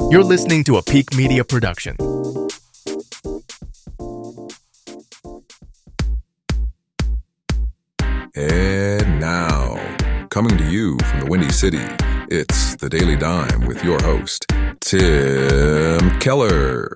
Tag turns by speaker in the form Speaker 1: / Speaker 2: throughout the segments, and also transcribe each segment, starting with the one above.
Speaker 1: You're listening to a Peak Media production.
Speaker 2: And now, coming to you from the Windy City, it's The Daily Dime with your host, Tim Keller.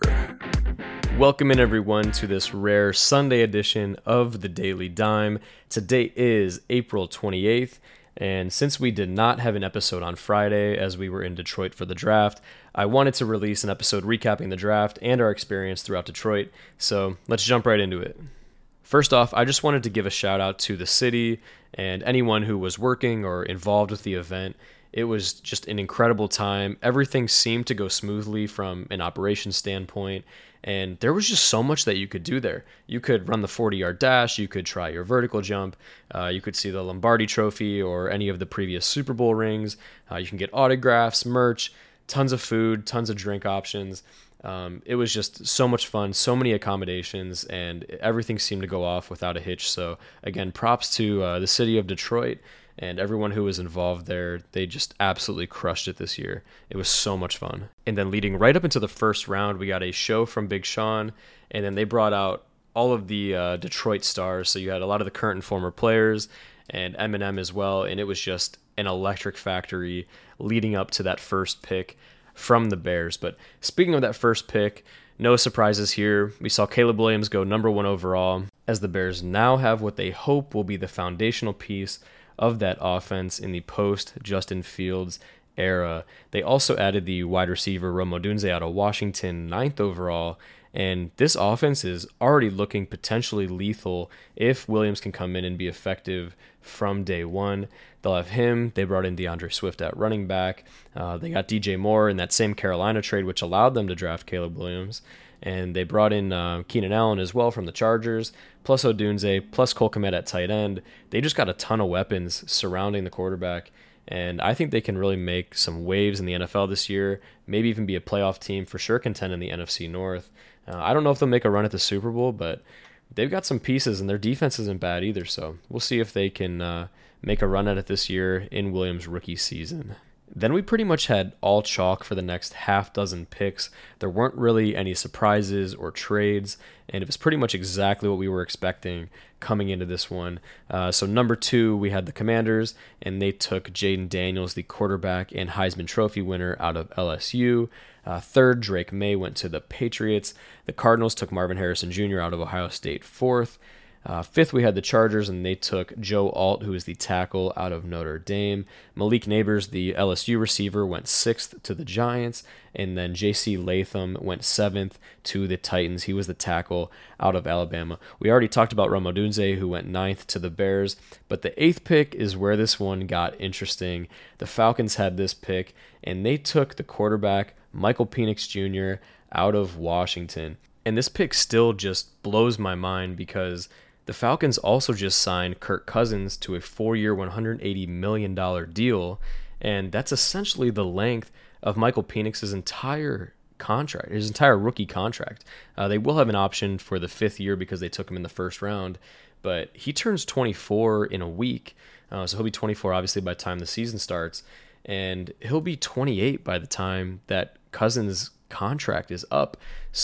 Speaker 3: Welcome in, everyone, to this rare Sunday edition of The Daily Dime. Today is April 28th, and since we did not have an episode on Friday as we were in Detroit for the draft, I wanted to release an episode recapping the draft and our experience throughout Detroit, so let's jump right into it. First off, I just wanted to give a shout out to the city and anyone who was working or involved with the event. It was just an incredible time. Everything seemed to go smoothly from an operations standpoint, and there was just so much that you could do there. You could run the 40-yard dash, you could try your vertical jump, you could see the Lombardi Trophy or any of the previous Super Bowl rings, you can get autographs, merch, tons of food, tons of drink options. It was just so much fun, so many accommodations, and everything seemed to go off without a hitch. So again, props to the city of Detroit and everyone who was involved there. They just absolutely crushed it this year. It was so much fun. And then leading right up into the first round, we got a show from Big Sean, and then they brought out all of the Detroit stars. So you had a lot of the current and former players and Eminem as well, and it was just an electric factory leading up to that first pick from the Bears. But speaking of that first pick, no surprises here. We saw Caleb Williams go number 1 overall, as the Bears now have what they hope will be the foundational piece of that offense in the post-Justin Fields era. They also added the wide receiver Rome Odunze out of Washington, 9th overall, and this offense is already looking potentially lethal if Williams can come in and be effective from day one. They'll have him. They brought in DeAndre Swift at running back. They got DJ Moore in that same Carolina trade, which allowed them to draft Caleb Williams. And they brought in Keenan Allen as well from the Chargers, plus Odunze, plus Cole Kmet at tight end. They just got a ton of weapons surrounding the quarterback. And I think they can really make some waves in the NFL this year, maybe even be a playoff team, for sure contend in the NFC North. I don't know if they'll make a run at the Super Bowl, but they've got some pieces, and their defense isn't bad either. So we'll see if they can make a run at it this year in Williams' rookie season. Then we pretty much had all chalk for the next half dozen picks. There weren't really any surprises or trades, and it was pretty much exactly what we were expecting coming into this one. So number 2, we had the Commanders, and they took Jaden Daniels, the quarterback and Heisman Trophy winner out of LSU. 3rd, Drake May went to the Patriots. The Cardinals took Marvin Harrison Jr. out of Ohio State, 4th. 5th, we had the Chargers, and they took Joe Alt, who is the tackle out of Notre Dame. Malik Neighbors, the LSU receiver, went 6th to the Giants, and then J.C. Latham went 7th to the Titans. He was the tackle out of Alabama. We already talked about Rome Odunze, who went 9th to the Bears, but the 8th pick is where this one got interesting. The Falcons had this pick, and they took the quarterback, Michael Penix Jr., out of Washington. And this pick still just blows my mind because the Falcons also just signed Kirk Cousins to a 4-year, $180 million deal, and that's essentially the length of Michael Penix's entire contract, his entire rookie contract. They will have an option for the 5th year because they took him in the first round, but he turns 24 in a week, so he'll be 24 obviously by the time the season starts, and he'll be 28 by the time that Cousins' contract is up.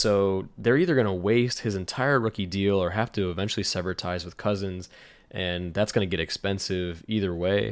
Speaker 3: So they're either going to waste his entire rookie deal or have to eventually sever ties with Cousins, and that's going to get expensive either way.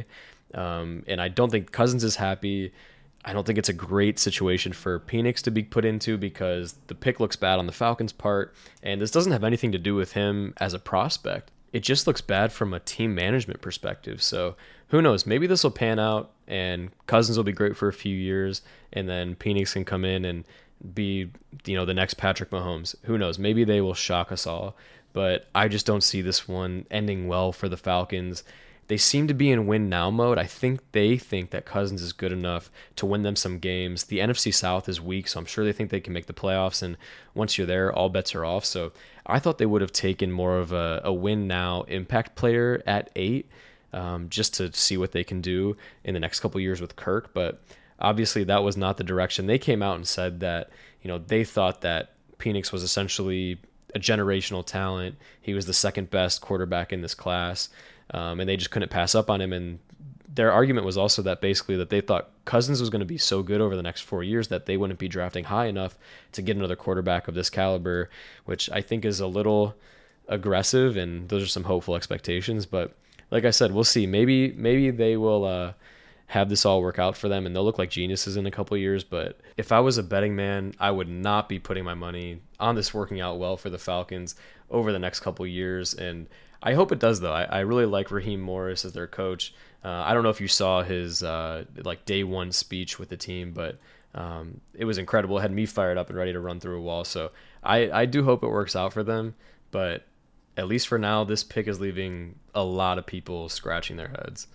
Speaker 3: And I don't think Cousins is happy. I don't think it's a great situation for Penix to be put into because the pick looks bad on the Falcons' part, and this doesn't have anything to do with him as a prospect. It just looks bad from a team management perspective. So who knows? Maybe this will pan out, and Cousins will be great for a few years, and then Penix can come in and be, the next Patrick Mahomes. Who knows? Maybe they will shock us all, but I just don't see this one ending well for the Falcons. They seem to be in win now mode. I think they think that Cousins is good enough to win them some games. The NFC South is weak, so I'm sure they think they can make the playoffs, and once you're there, all bets are off. So I thought they would have taken more of a win now impact player at 8, just to see what they can do in the next couple years with Kirk, but obviously that was not the direction. They came out and said that, they thought that Penix was essentially a generational talent. He was the second best quarterback in this class, and they just couldn't pass up on him. And their argument was also that basically that they thought Cousins was going to be so good over the next 4 years that they wouldn't be drafting high enough to get another quarterback of this caliber, which I think is a little aggressive, and those are some hopeful expectations. But like I said, we'll see. Maybe they will have this all work out for them, and they'll look like geniuses in a couple of years. But if I was a betting man, I would not be putting my money on this working out well for the Falcons over the next couple of years. And I hope it does, though. I really like Raheem Morris as their coach. I don't know if you saw his day one speech with the team, but it was incredible. It had me fired up and ready to run through a wall. So I do hope it works out for them. But at least for now, this pick is leaving a lot of people scratching their heads.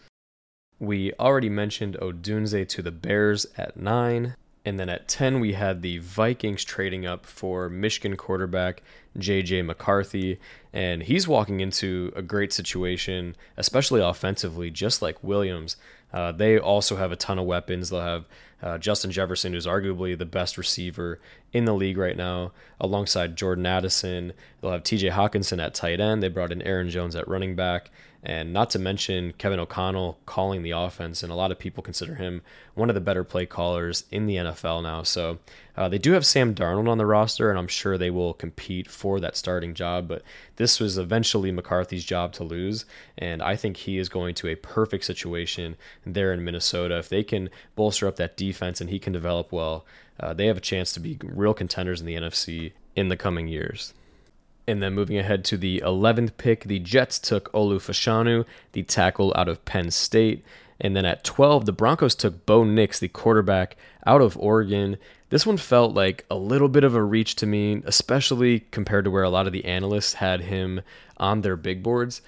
Speaker 3: We already mentioned Odunze to the Bears at 9. And then at 10, we had the Vikings trading up for Michigan quarterback J.J. McCarthy. And he's walking into a great situation, especially offensively, just like Williams. They also have a ton of weapons. They'll have Justin Jefferson, who's arguably the best receiver in the league right now, alongside Jordan Addison. They'll have T.J. Hawkinson at tight end. They brought in Aaron Jones at running back. And not to mention Kevin O'Connell calling the offense, and a lot of people consider him one of the better play callers in the NFL now. So they do have Sam Darnold on the roster, and I'm sure they will compete for that starting job. But this was eventually McCarthy's job to lose, and I think he is going to a perfect situation there in Minnesota. If they can bolster up that defense and he can develop well, they have a chance to be real contenders in the NFC in the coming years. And then moving ahead to the 11th pick, the Jets took Olu Fashanu, the tackle out of Penn State. And then at 12, the Broncos took Bo Nix, the quarterback out of Oregon. This one felt like a little bit of a reach to me, especially compared to where a lot of the analysts had him on their big boards.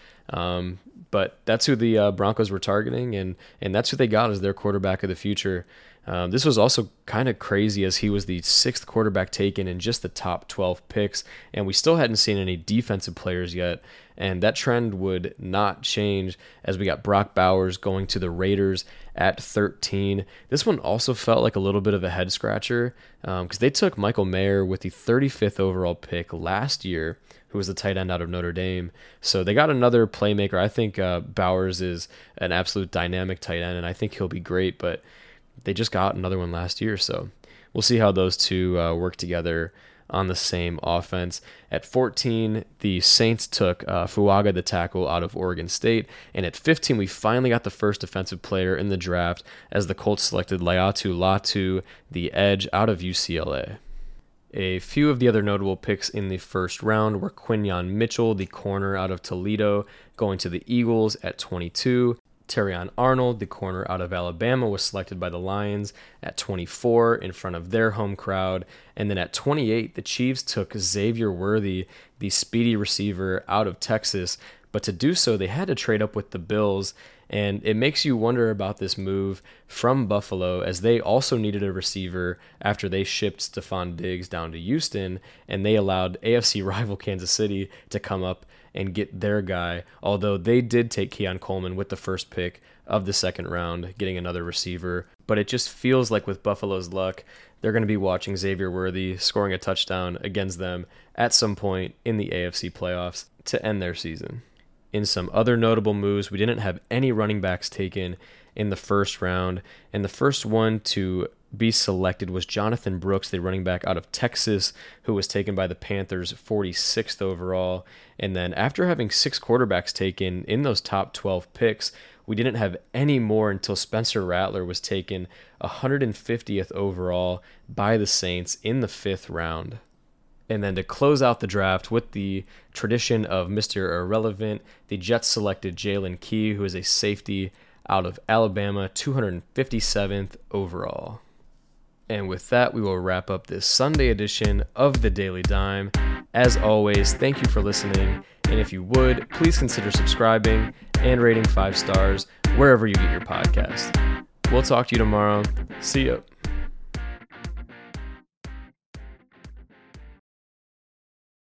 Speaker 3: But that's who the Broncos were targeting, and that's who they got as their quarterback of the future. This was also kind of crazy as he was the 6th quarterback taken in just the top 12 picks, and we still hadn't seen any defensive players yet, and that trend would not change as we got Brock Bowers going to the Raiders at 13. This one also felt like a little bit of a head-scratcher because they took Michael Mayer with the 35th overall pick last year, who was the tight end out of Notre Dame. So they got another playmaker. I think Bowers is an absolute dynamic tight end, and I think he'll be great, but they just got another one last year, so we'll see how those two work together on the same offense. At 14, the Saints took Fuaga, the tackle out of Oregon State, and at 15, we finally got the first defensive player in the draft as the Colts selected Laiatu Latu, the edge out of UCLA. A few of the other notable picks in the first round were Quinyon Mitchell, the corner out of Toledo, going to the Eagles at 22. Terrion Arnold, the corner out of Alabama, was selected by the Lions at 24 in front of their home crowd. And then at 28, the Chiefs took Xavier Worthy, the speedy receiver out of Texas. But to do so, they had to trade up with the Bills. And it makes you wonder about this move from Buffalo, as they also needed a receiver after they shipped Stephon Diggs down to Houston, and they allowed AFC rival Kansas City to come up and get their guy, although they did take Keon Coleman with the first pick of the second round, getting another receiver. But it just feels like with Buffalo's luck, they're going to be watching Xavier Worthy scoring a touchdown against them at some point in the AFC playoffs to end their season. In some other notable moves, we didn't have any running backs taken in the first round, and the first one to be selected was Jonathan Brooks, the running back out of Texas, who was taken by the Panthers 46th overall. And then after having 6 quarterbacks taken in those top 12 picks, we didn't have any more until Spencer Rattler was taken 150th overall by the Saints in the 5th round. And then to close out the draft with the tradition of Mr. Irrelevant, the Jets selected Jalen Key, who is a safety out of Alabama, 257th overall. And with that, we will wrap up this Sunday edition of the Daily Dime. As always, thank you for listening. And if you would, please consider subscribing and rating 5 stars wherever you get your podcast. We'll talk to you tomorrow. See ya.